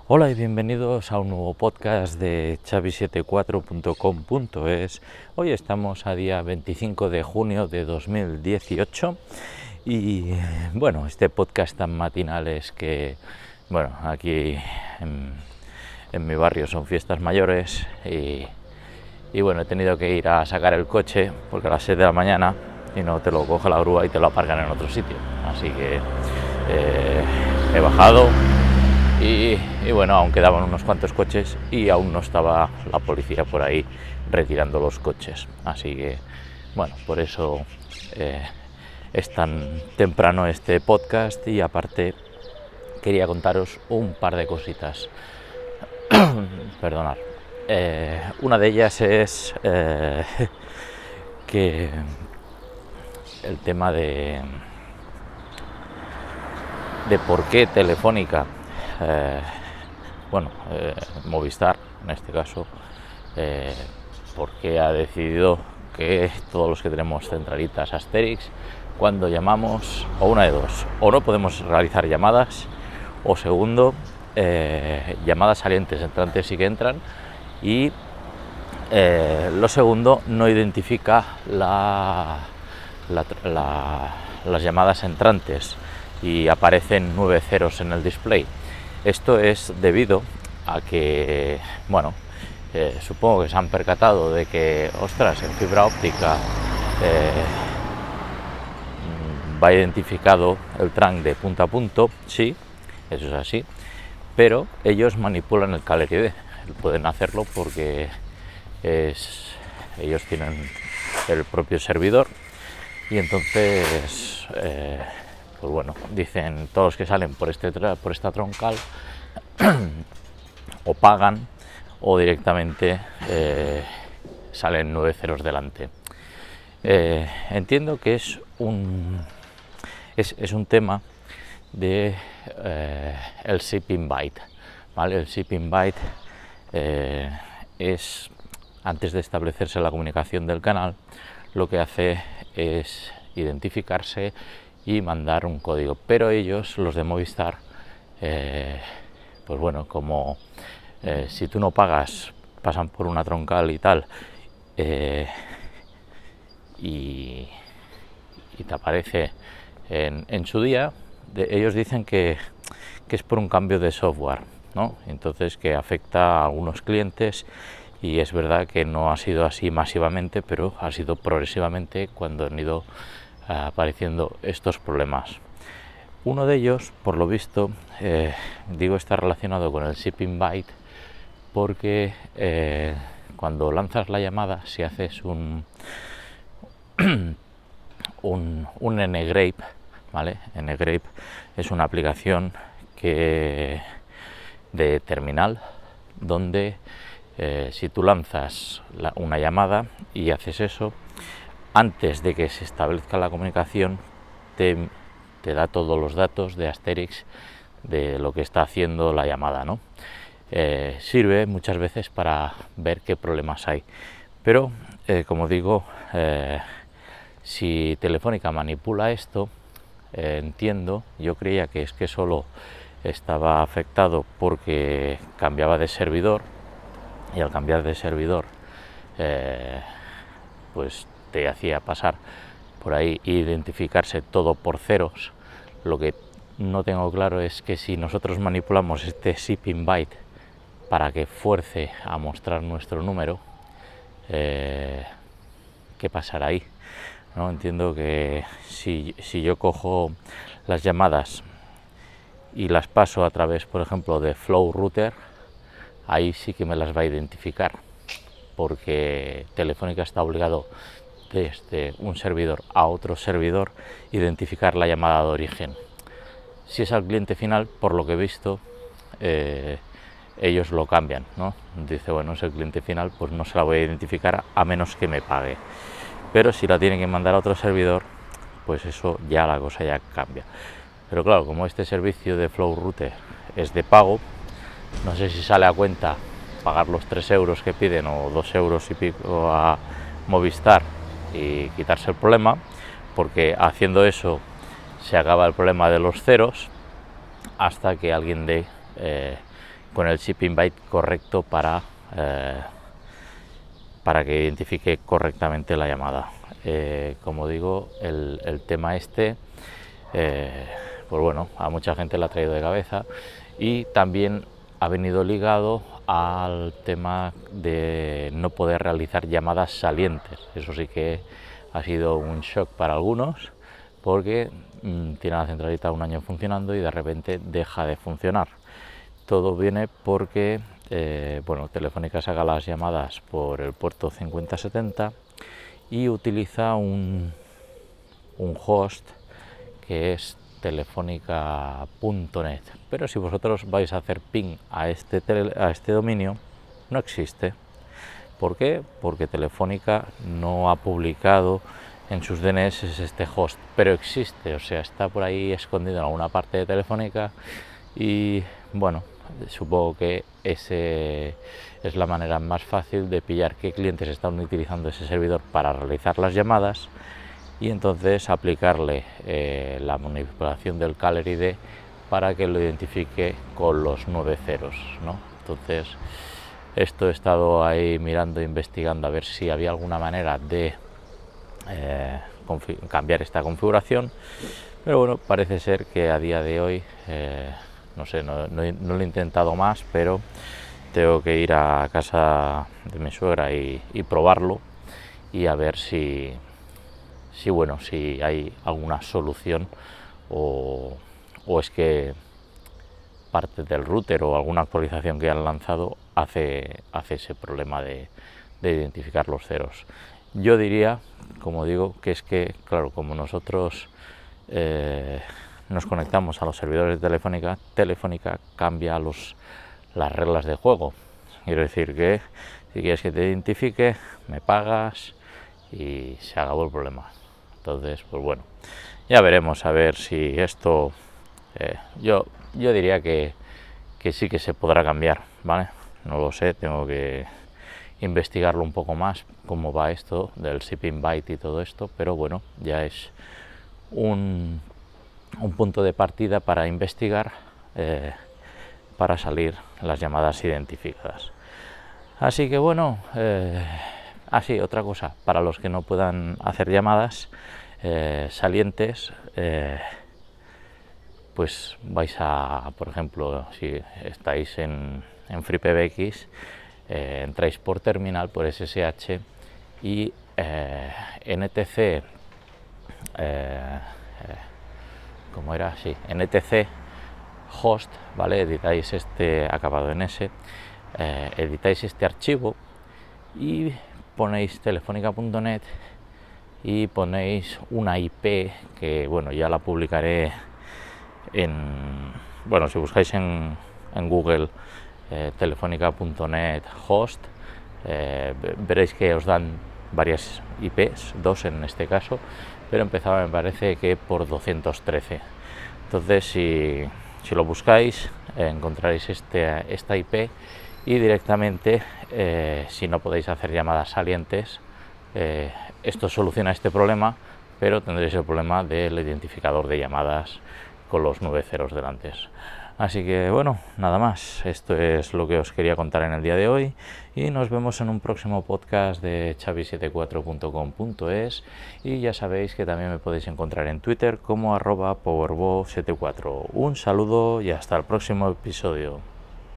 Hola y bienvenidos a un nuevo podcast de xavi74.com.es. Hoy estamos a día 25 de junio de 2018 y bueno, este podcast tan matinal es que, bueno, aquí en mi barrio son fiestas mayores y bueno, he tenido que ir a sacar el coche porque a las 7 de la mañana y no te lo coge la grúa y te lo aparcan en otro sitio. Así que he bajado. Y bueno, aún quedaban unos cuantos coches y aún no estaba la policía por ahí retirando los coches. Así que, bueno, por eso es tan temprano este podcast y aparte quería contaros un par de cositas. Perdonad. Una de ellas es que el tema de por qué Telefónica Movistar en este caso, porque ha decidido que todos los que tenemos centralitas Asterix, cuando llamamos, o una de dos, o no podemos realizar llamadas, o segundo, llamadas salientes, entrantes sí que entran, y lo segundo, no identifica las llamadas entrantes y aparecen 9 ceros en el display. Esto es debido a que, bueno, supongo que se han percatado de que, ostras, en fibra óptica va identificado el trunk de punto a punto, sí, eso es así, pero ellos manipulan el Caller ID, pueden hacerlo porque ellos tienen el propio servidor y entonces pues bueno, dicen todos los que salen por esta troncal o pagan o directamente salen 9 ceros delante. Entiendo que es un tema de el shipping byte, ¿vale? El shipping byte es, antes de establecerse la comunicación del canal, lo que hace es identificarse y mandar un código, pero ellos, los de Movistar, pues bueno, como si tú no pagas, pasan por una troncal y tal, y te aparece en su día, ellos dicen que es por un cambio de software, ¿no? Entonces que afecta a algunos clientes, y es verdad que no ha sido así masivamente, pero ha sido progresivamente cuando han ido apareciendo estos problemas. Uno de ellos, por lo visto, está relacionado con el shipping byte, porque cuando lanzas la llamada, si haces un ngrep, ¿vale? Ngrep es una aplicación de terminal donde si tú lanzas una llamada y haces eso, antes de que se establezca la comunicación, te da todos los datos de Asterix de lo que está haciendo la llamada, ¿no? Sirve muchas veces para ver qué problemas hay, pero como digo, si Telefónica manipula esto, entiendo, yo creía que es que solo estaba afectado porque cambiaba de servidor, y al cambiar de servidor pues te hacía pasar por ahí e identificarse todo por ceros. Lo que no tengo claro es que si nosotros manipulamos este shipping byte para que fuerce a mostrar nuestro número, ¿qué pasará ahí? ¿No? Entiendo que si yo cojo las llamadas y las paso a través, por ejemplo, de Flow Router, ahí sí que me las va a identificar, porque Telefónica está obligado desde un servidor a otro servidor identificar la llamada de origen. Si es al cliente final, por lo que he visto, ellos lo cambian, ¿no? Dice, bueno, es el cliente final, pues no se la voy a identificar a menos que me pague. Pero si la tienen que mandar a otro servidor, pues eso ya la cosa ya cambia. Pero claro, como este servicio de Flow Router es de pago, no sé si sale a cuenta pagar los 3 euros que piden o 2 euros y pico a Movistar y quitarse el problema, porque haciendo eso se acaba el problema de los ceros hasta que alguien dé con el shipping byte correcto para que identifique correctamente la llamada. Como digo, el tema este, pues bueno, a mucha gente le ha traído de cabeza, y también ha venido ligado al tema de no poder realizar llamadas salientes. Eso sí que ha sido un shock para algunos, porque tiene la centralita un año funcionando y de repente deja de funcionar. Todo viene porque bueno, Telefónica saca las llamadas por el puerto 5070 y utiliza un host que es telefónica.net, pero si vosotros vais a hacer ping a este dominio, no existe. ¿Por qué? Porque Telefónica no ha publicado en sus DNS este host, pero existe, o sea, está por ahí escondido en alguna parte de Telefónica, y bueno, supongo que ese es la manera más fácil de pillar qué clientes están utilizando ese servidor para realizar las llamadas, y entonces aplicarle la manipulación del Caller ID para que lo identifique con los 9 ceros, ¿no? Entonces, esto he estado ahí mirando, investigando a ver si había alguna manera de cambiar esta configuración, pero bueno, parece ser que a día de hoy, no sé, no lo he intentado más, pero tengo que ir a casa de mi suegra y probarlo, y a ver si hay alguna solución, o es que parte del router o alguna actualización que han lanzado hace ese problema de identificar los ceros. Yo diría, como digo, que es que, claro, como nosotros nos conectamos a los servidores de Telefónica cambia las reglas de juego. Quiero decir que si quieres que te identifique, me pagas y se acabó el problema. Entonces, pues bueno, ya veremos a ver si esto, yo diría que sí que se podrá cambiar, ¿vale? No lo sé, tengo que investigarlo un poco más, cómo va esto del shipping byte y todo esto, pero bueno, ya es un punto de partida para investigar, para salir las llamadas identificadas. Así que bueno, así otra cosa, para los que no puedan hacer llamadas salientes, pues vais a, por ejemplo, si estáis en FreePBX, entráis por terminal, por SSH, y NTC, ¿cómo era? Sí, NTC host, ¿vale? Editáis este acabado en S, editáis este archivo y ponéis telefónica.net y ponéis una IP que, bueno, ya la publicaré bueno, si buscáis en Google telefónica.net host, veréis que os dan varias IPs, dos en este caso, pero empezaba, me parece que por 213. Entonces, si lo buscáis, encontraréis esta IP, y directamente, si no podéis hacer llamadas salientes, esto soluciona este problema, pero tendréis el problema del identificador de llamadas con los 9 ceros delante. Así que bueno, nada más, esto es lo que os quería contar en el día de hoy, y nos vemos en un próximo podcast de xavi74.com.es, y ya sabéis que también me podéis encontrar en Twitter como @powerbo74. Un saludo y hasta el próximo episodio.